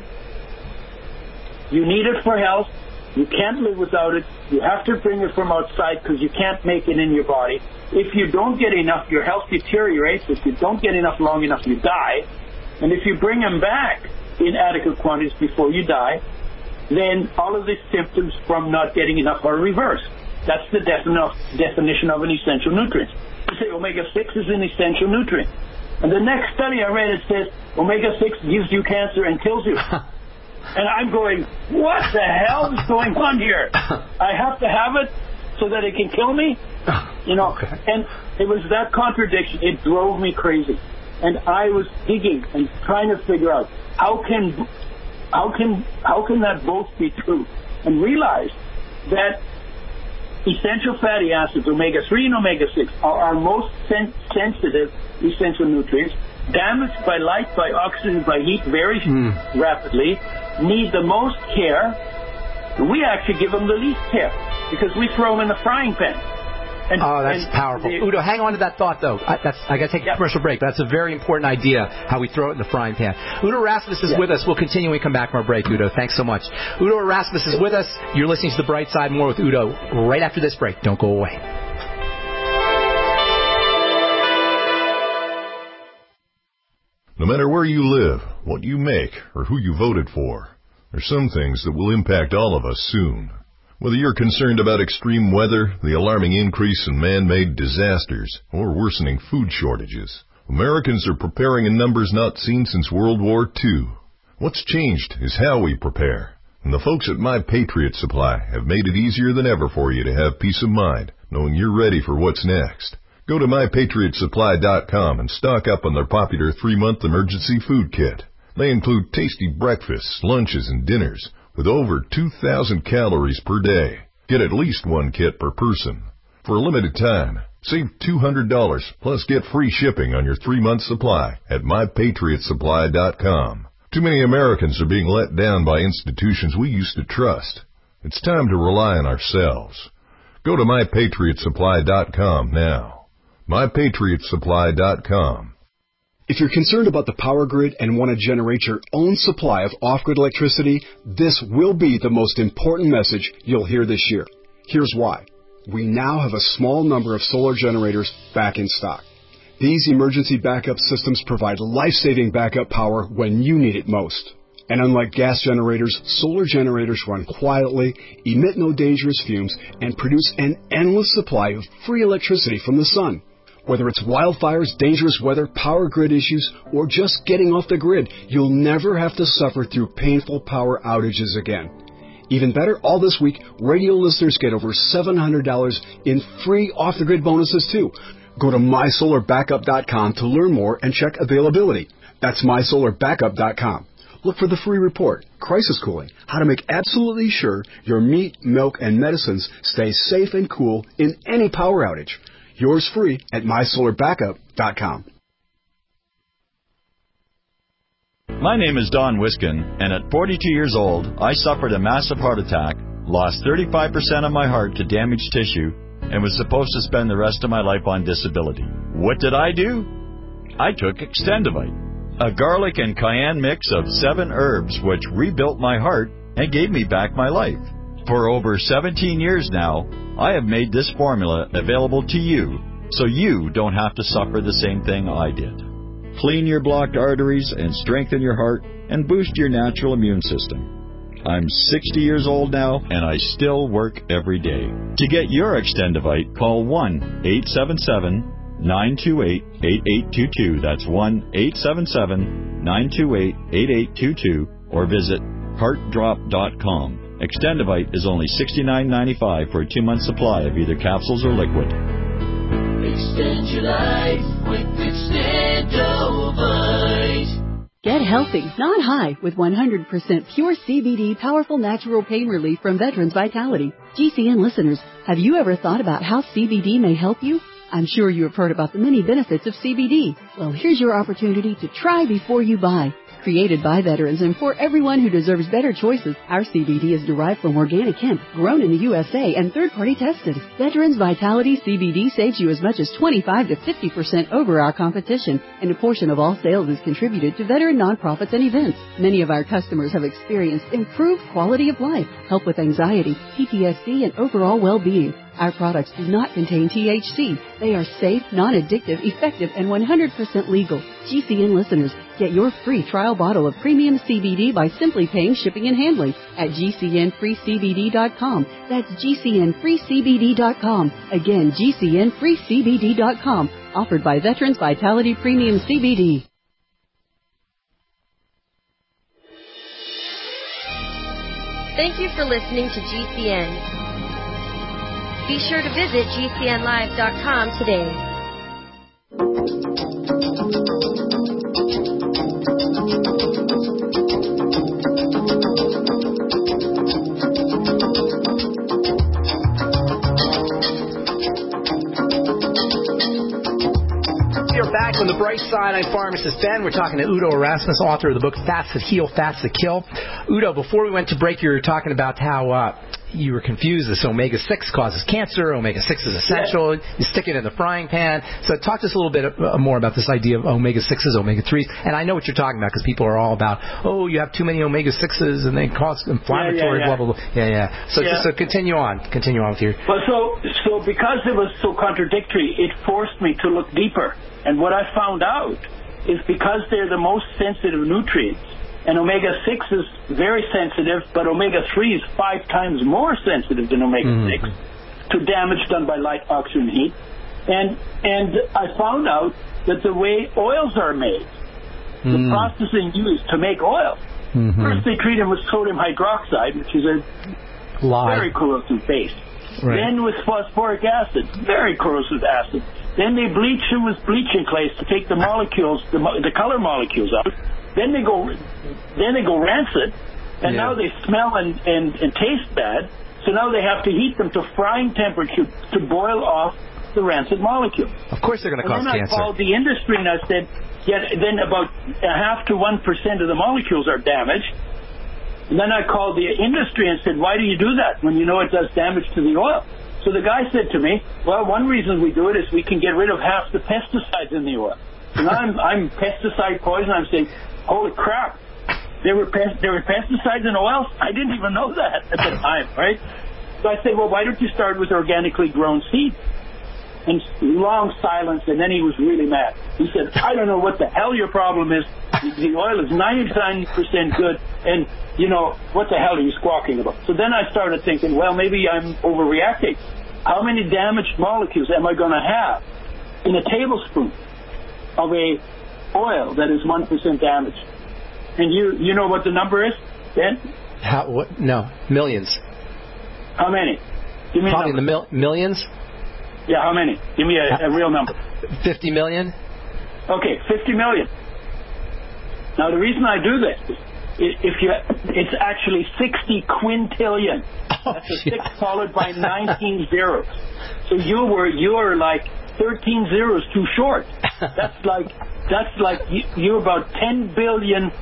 You need it for health. You can't live without it. You have to bring it from outside because you can't make it in your body. If you don't get enough, your health deteriorates. If you don't get enough long enough, you die. And if you bring them back in adequate quantities before you die, then all of the symptoms from not getting enough are reversed. That's the defini- definition of an essential nutrient. You say omega six is an essential nutrient. And the next study I read, it says omega six gives you cancer and kills you. And I'm going, what the hell is going on here? I have to have it so that it can kill me? You know, okay. And it was that contradiction. It drove me crazy. And I was digging and trying to figure out how can how can how can that both be true, and realized that essential fatty acids, omega three and omega six, are our most sen- sensitive essential nutrients. Damaged by light, by oxygen, by heat very mm. rapidly, need the most care. We actually give them the least care because we throw them in the frying pan. And, oh, that's and powerful. the, Udo, hang on to that thought, though. I, that's, I got to take yep. a commercial break, but that's a very important idea, how we throw it in the frying pan. Udo Erasmus is yep. with us. We'll continue when we come back from our break, Udo. Thanks so much. Udo Erasmus is with us. You're listening to The Bright Side. More with Udo right after this break. Don't go away. No matter where you live, what you make, or who you voted for, there's some things that will impact all of us soon. Whether you're concerned about extreme weather, the alarming increase in man-made disasters, or worsening food shortages, Americans are preparing in numbers not seen since World War Two. What's changed is how we prepare. And the folks at My Patriot Supply have made it easier than ever for you to have peace of mind, knowing you're ready for what's next. Go to my patriot supply dot com and stock up on their popular three-month emergency food kit. They include tasty breakfasts, lunches, and dinners with over two thousand calories per day. Get at least one kit per person. For a limited time, save two hundred dollars plus get free shipping on your three-month supply at my patriot supply dot com. Too many Americans are being let down by institutions we used to trust. It's time to rely on ourselves. Go to my patriot supply dot com now. my patriot supply dot com. If you're concerned about the power grid and want to generate your own supply of off-grid electricity, this will be the most important message you'll hear this year. Here's why. We now have a small number of solar generators back in stock. These emergency backup systems provide life-saving backup power when you need it most. And unlike gas generators, solar generators run quietly, emit no dangerous fumes, and produce an endless supply of free electricity from the sun. Whether it's wildfires, dangerous weather, power grid issues, or just getting off the grid, you'll never have to suffer through painful power outages again. Even better, all this week, radio listeners get over seven hundred dollars in free off-the-grid bonuses, too. Go to my solar backup dot com to learn more and check availability. That's my solar backup dot com. Look for the free report, Crisis Cooling, how to make absolutely sure your meat, milk, and medicines stay safe and cool in any power outage. Yours free at my solar backup dot com. My name is Don Wiskin, and at forty-two years old, I suffered a massive heart attack, lost thirty-five percent of my heart to damaged tissue, and was supposed to spend the rest of my life on disability. What did I do? I took Extendivite, a garlic and cayenne mix of seven herbs which rebuilt my heart and gave me back my life. For over seventeen years now, I have made this formula available to you so you don't have to suffer the same thing I did. Clean your blocked arteries and strengthen your heart and boost your natural immune system. I'm sixty years old now, and I still work every day. To get your Extendivite, call one eight seven seven, nine two eight, eight eight two two. That's one eight seven seven, nine two eight, eight eight two two, or visit heart drop dot com. Extendivite is only sixty-nine ninety-five for a two-month supply of either capsules or liquid. Extend your life with Extendovite. Get healthy, not high, with one hundred percent pure C B D powerful natural pain relief from Veterans Vitality. G C N listeners, have you ever thought about how C B D may help you? I'm sure you have heard about the many benefits of C B D. Well, here's your opportunity to try before you buy. Created by veterans and for everyone who deserves better choices, our C B D is derived from organic hemp, grown in the U S A and third-party tested. Veterans Vitality C B D saves you as much as twenty-five to fifty percent over our competition, and a portion of all sales is contributed to veteran nonprofits and events. Many of our customers have experienced improved quality of life, help with anxiety, P T S D, and overall well-being. Our products do not contain T H C. They are safe, non-addictive, effective, and one hundred percent legal. G C N listeners, get your free trial bottle of premium C B D by simply paying shipping and handling at G C N free C B D dot com. That's G C N free C B D dot com. Again, G C N free C B D dot com. Offered by Veterans Vitality Premium C B D. Thank you for listening to G C N. Be sure to visit G C N live dot com today. Back on the bright side, I'm Pharmacist Ben. We're talking to Udo Erasmus, author of the book Fats That Heal, Fats That Kill. Udo, before we went to break, you were talking about how uh, you were confused. This omega six causes cancer. omega six is essential. Yeah. You stick it in the frying pan. So talk to us a little bit more about this idea of omega sixes, omega threes. And I know what you're talking about because people are all about, oh, you have too many omega sixes and they cause inflammatory, yeah, yeah, yeah. blah, blah, blah. Yeah, yeah. So yeah. just so continue on. Continue on with your... Well, so, so because it was so contradictory, it forced me to look deeper. And what I found out is because they're the most sensitive nutrients, and omega six is very sensitive, but omega three is five times more sensitive than omega six mm-hmm. to damage done by light, oxygen, heat. And and I found out that the way oils are made, mm. the processing used to make oil, mm-hmm. first they treat them with sodium hydroxide, which is a Lie. very corrosive base. Right. Then with phosphoric acid, very corrosive acid. Then they bleach it with bleaching clays to take the molecules, the, the color molecules out. Then they go, then they go rancid, and yeah. now they smell and, and, and taste bad. So now they have to heat them to frying temperature to boil off the rancid molecule. Of course, they're going to cause cancer. And then cancer. I called the industry and I said, yeah, then about a half to one percent of the molecules are damaged. And then I called the industry and said, why do you do that when you know it does damage to the oil? So the guy said to me, well, one reason we do it is we can get rid of half the pesticides in the oil. And I'm, I'm pesticide poison. I'm saying, holy crap, there were pest, there were pesticides in oil? I didn't even know that at the time, right? So I said, well, why don't you start with organically grown seeds? And long silence, and then he was really mad. He said, I don't know what the hell your problem is. The oil is ninety-nine percent good, and, you know, what the hell are you squawking about? So then I started thinking, well, maybe I'm overreacting. How many damaged molecules am I going to have in a tablespoon of a oil that is one percent damaged? And you you know what the number is, Ben? How, what? No, millions. How many? Give me Probably in the mil- millions. Yeah, how many? Give me a, a real number. fifty million. Okay, fifty million. Now, the reason I do this if you, it's actually sixty quintillion. Oh, That's a six followed by nineteen zeros. So you were you were like thirteen zeros too short. That's like that's like you, you're about ten billion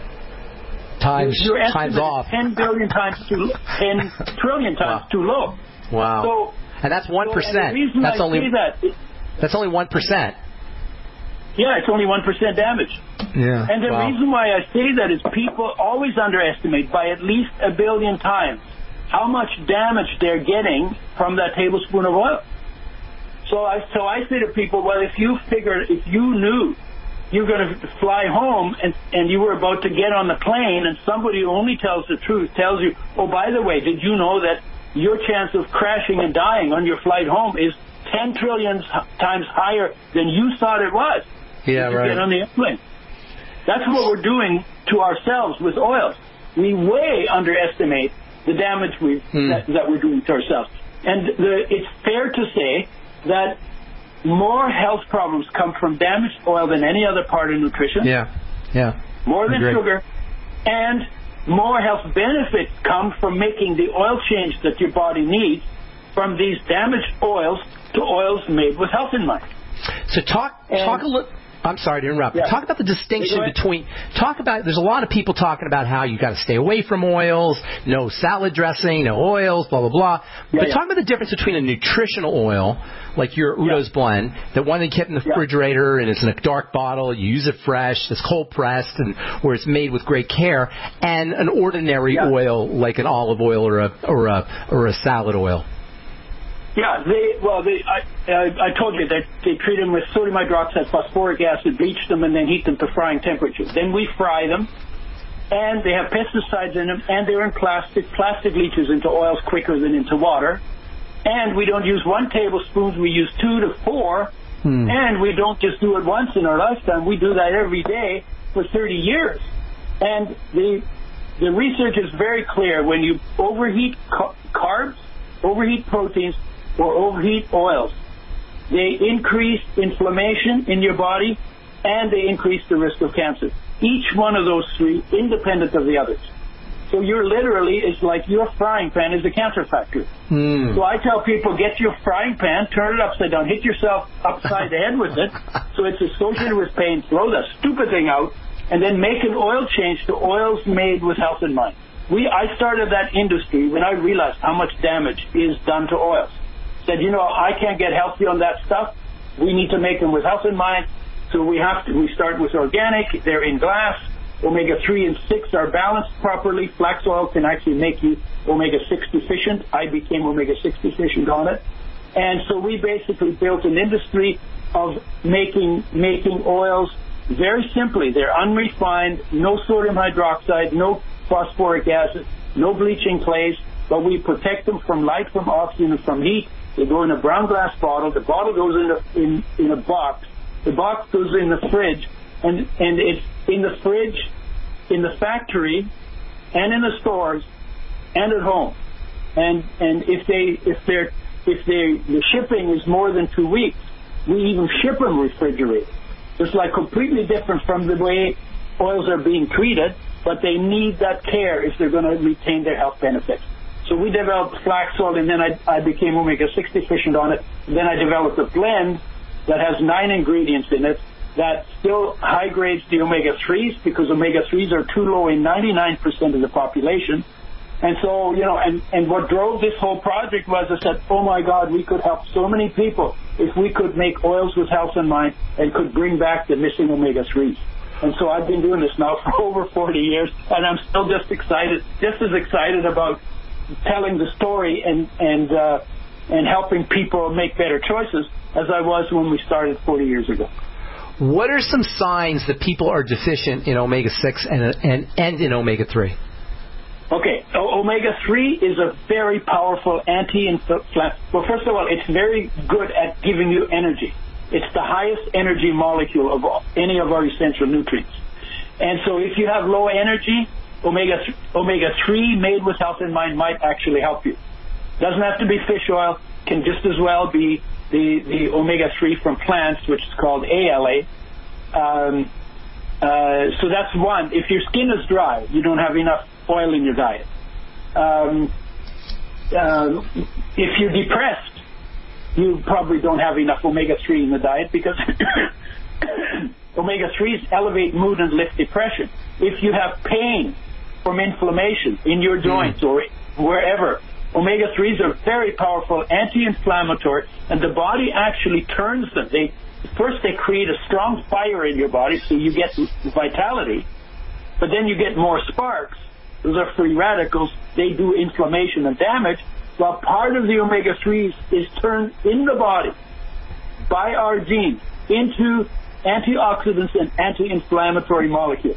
times your times off. ten billion times too ten trillion times wow. too low. Wow. So, and that's one so, percent. That's I only that, it, that's only one percent. Yeah, it's only one percent damage. Yeah. And the wow. reason why I say that is people always underestimate by at least a billion times how much damage they're getting from that tablespoon of oil. So I so I say to people, well, if you figure, if you knew you're going to fly home and, and you were about to get on the plane and somebody who only tells the truth tells you, oh, by the way, did you know that your chance of crashing and dying on your flight home is ten trillion times higher than you thought it was? Yeah, you right. Get on the airplane. That's what we're doing to ourselves with oil. We way underestimate the damage we hmm. that, that we're doing to ourselves. And the, it's fair to say that more health problems come from damaged oil than any other part of nutrition. Yeah, yeah. More than Agreed. sugar. And more health benefits come from making the oil change that your body needs from these damaged oils to oils made with health in mind. So talk and, talk a little. I'm sorry to interrupt. Yeah. Talk about the distinction between, talk about, there's a lot of people talking about how you got to stay away from oils, no salad dressing, no oils, blah, blah, blah. Yeah, but yeah. talk about the difference between a nutritional oil, like your Udo's yeah. blend, that one that kept in the yeah. refrigerator and it's in a dark bottle, you use it fresh, it's cold pressed, and where it's made with great care, and an ordinary yeah. oil like an olive oil or a, or a, or a salad oil. Yeah, they well, they I, I, I told you that they treat them with sodium hydroxide, phosphoric acid, bleach them, and then heat them to frying temperature. Then we fry them, and they have pesticides in them, and they're in plastic. Plastic leaches into oils quicker than into water. And we don't use one tablespoon, we use two to four, hmm. and we don't just do it once in our lifetime. We do that every day for thirty years. And the the research is very clear. When you overheat ca- carbs, overheat proteins, or overheat oils, they increase inflammation in your body and they increase the risk of cancer. Each one of those three, independent of the others. So you're literally, it's like your frying pan is a cancer factory. Mm. So I tell people, get your frying pan, turn it upside down, hit yourself upside the head with it, so it's associated with pain, throw that stupid thing out, and then make an oil change to oils made with health in mind. We, I started that industry when I realized how much damage is done to oils. Said, you know, I can't get healthy on that stuff. We need to make them with health in mind. So we have to, we start with organic. They're in glass. omega three and six are balanced properly. Flax oil can actually make you omega six deficient. I became omega six deficient on it. And so we basically built an industry of making, making oils very simply. They're unrefined, no sodium hydroxide, no phosphoric acid, no bleaching clays, but we protect them from light, from oxygen, and from heat. They go in a brown glass bottle. The bottle goes in a, in, in a box. The box goes in the fridge, and, and it's in the fridge, in the factory, and in the stores, and at home. And and if they if they're if they the shipping is more than two weeks, we even ship them refrigerated. It's like completely different from the way oils are being treated, but they need that care if they're going to retain their health benefits. So we developed flax oil, and then I, I became omega six deficient on it. Then I developed a blend that has nine ingredients in it that still high grades the omega threes, because omega threes are too low in ninety-nine percent of the population. And so, you know, and, and what drove this whole project was I said, oh my God, we could help so many people if we could make oils with health in mind and could bring back the missing omega threes. And so I've been doing this now for over forty years, and I'm still just excited, just as excited about telling the story and and uh, and helping people make better choices as I was when we started forty years ago. What are some signs that people are deficient in omega six and and, and in omega three? Okay, o- omega three is a very powerful anti-inflammatory. Well, first of all, it's very good at giving you energy. It's the highest energy molecule of all, any of our essential nutrients. And so if you have low energy, omega omega three made with health in mind might actually help you. Doesn't have to be fish oil. Can just as well be the, the omega three from plants, which is called A L A. Um, Uh, so that's one. If your skin is dry, you don't have enough oil in your diet. Um, uh, if you're depressed, you probably don't have enough omega three in the diet because omega threes elevate mood and lift depression. If you have pain from inflammation in your joints mm. or wherever, omega threes are very powerful anti-inflammatory, and the body actually turns them. They First, they create a strong fire in your body, so you get vitality, but then you get more sparks. Those are free radicals. They do inflammation and damage, while part of the omega threes is turned in the body by our genes into antioxidants and anti-inflammatory molecules.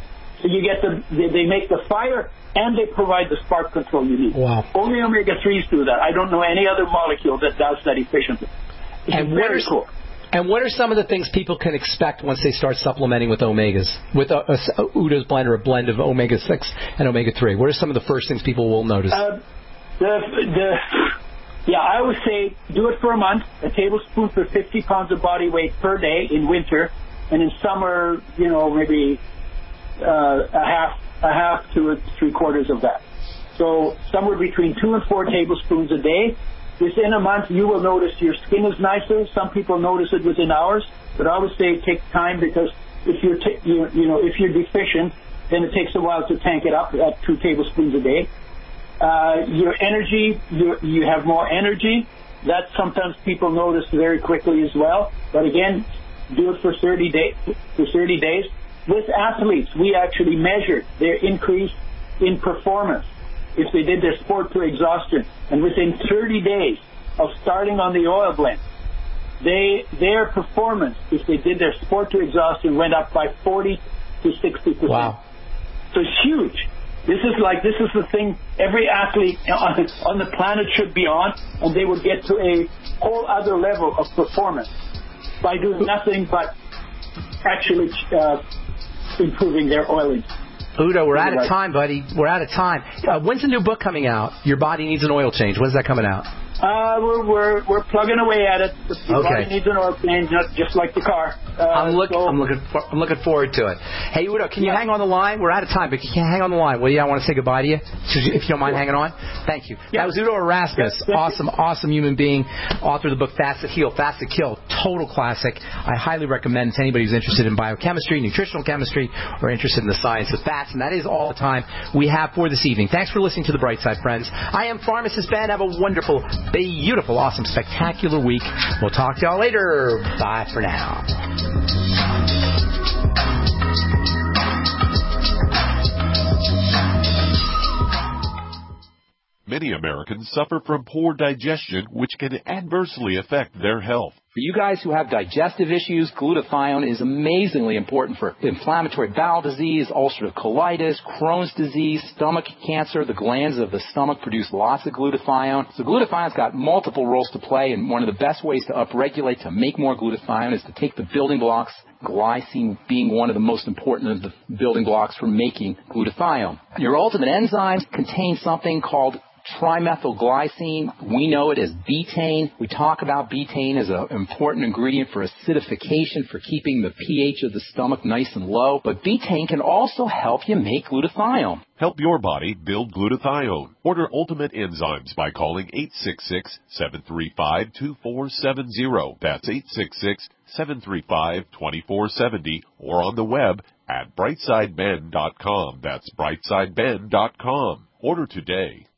So you get the, they, they make the fire and they provide the spark control you need. Wow. Only omega threes do that. I don't know any other molecule that does that efficiently. It's and very cool. And what are some of the things people can expect once they start supplementing with omegas, with a, a, a Udo's blend or a blend of omega six and omega three? What are some of the first things people will notice? Uh, the, the, yeah, I would say do it for a month, a tablespoon for fifty pounds of body weight per day in winter, and in summer, you know, maybe uh, a half, a half to a three quarters of that. So somewhere between two and four tablespoons a day. Within a month, you will notice your skin is nicer. Some people notice it within hours, but I would say it takes time because if you're, t- you, you know, if you're deficient, then it takes a while to tank it up at two tablespoons a day. Uh, your energy, you, you have more energy. That sometimes people notice very quickly as well. But again, do it for thirty days. For thirty days. With athletes, we actually measured their increase in performance if they did their sport to exhaustion, and within thirty days of starting on the oil blend, they their performance, if they did their sport to exhaustion, went up by forty to sixty percent. Wow. So it's huge. This is like this is the thing every athlete on, on the planet should be on, and they would get to a whole other level of performance by doing nothing but actually uh, improving their oiling. Udo, we're out of time, buddy. We're out of time. Uh, when's the new book coming out? Your Body Needs an Oil Change. When's that coming out? Uh, we're we're we're plugging away at it. The okay. body needs an oil change, not just like the car. Uh, I'm looking. So I'm looking. For, I'm looking forward to it. Hey, Udo, can you yeah. hang on the line? We're out of time, but can you hang on the line? Will you? I want to say goodbye to you, if you don't mind hanging on. Thank you. Yeah. That was Udo Erasmus, yeah. awesome, awesome human being, author of the book Fast to Heal, Fast to Kill, total classic. I highly recommend to anybody who's interested in biochemistry, nutritional chemistry, or interested in the science of fats. And that is all the time we have for this evening. Thanks for listening to The Bright Side, friends. I am Pharmacist Ben. Have a wonderful, beautiful, awesome, spectacular week. We'll talk to y'all later. Bye for now. Many Americans suffer from poor digestion, which can adversely affect their health. For you guys who have digestive issues, glutathione is amazingly important for inflammatory bowel disease, ulcerative colitis, Crohn's disease, stomach cancer. The glands of the stomach produce lots of glutathione. So glutathione's got multiple roles to play, and one of the best ways to upregulate to make more glutathione is to take the building blocks, glycine being one of the most important of the building blocks for making glutathione. Your ultimate enzymes contain something called trimethylglycine. We know it as betaine. We talk about betaine as an important ingredient for acidification, for keeping the pH of the stomach nice and low. But betaine can also help you make glutathione. Help your body build glutathione. Order Ultimate Enzymes by calling eight six six, seven three five, two four seven zero. That's eight six six, seven three five, two four seven zero, or on the web at brightside ben dot com. That's brightside ben dot com. Order today.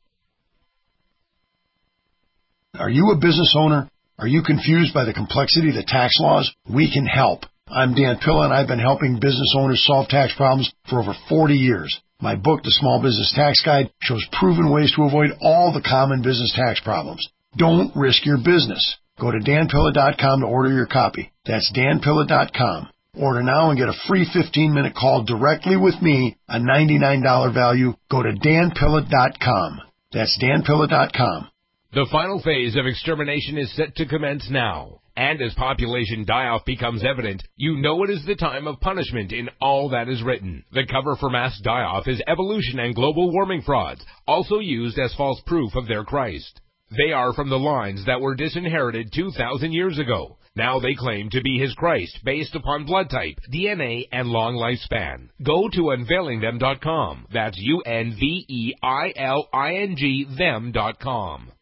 Are you a business owner? Are you confused by the complexity of the tax laws? We can help. I'm Dan Pilla, and I've been helping business owners solve tax problems for over forty years. My book, The Small Business Tax Guide, shows proven ways to avoid all the common business tax problems. Don't risk your business. Go to dan pilla dot com to order your copy. That's dan pilla dot com. Order now and get a free fifteen-minute call directly with me, a ninety-nine dollars value. Go to dan pilla dot com. That's dan pilla dot com. The final phase of extermination is set to commence now. And as population die-off becomes evident, you know it is the time of punishment in all that is written. The cover for mass die-off is evolution and global warming frauds, also used as false proof of their Christ. They are from the lines that were disinherited two thousand years ago. Now they claim to be his Christ based upon blood type, D N A, and long lifespan. Go to unveiling them dot com. That's U N V E I L I N G them dot com.